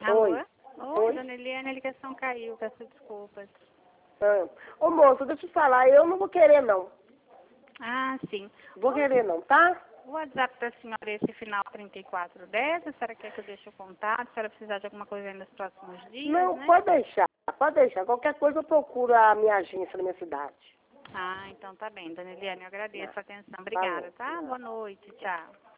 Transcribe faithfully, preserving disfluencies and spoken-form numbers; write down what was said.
Alô? Oi. Oi, Oi. dona Eliane, a ligação caiu, peço desculpas. Ah. Ô, moço, deixa eu te falar, eu não vou querer, não. Ah, sim. Vou querer, não, tá? O WhatsApp da senhora é esse final trinta e quatro dez, a senhora quer que eu deixe o contato, se a senhora precisar de alguma coisa aí nos próximos dias, Não, né? pode deixar, pode deixar. Qualquer coisa eu procuro a minha agência na minha cidade. Ah, então tá bem, dona Eliane, eu agradeço a atenção. Falou. Obrigada, tá? Boa noite, tchau.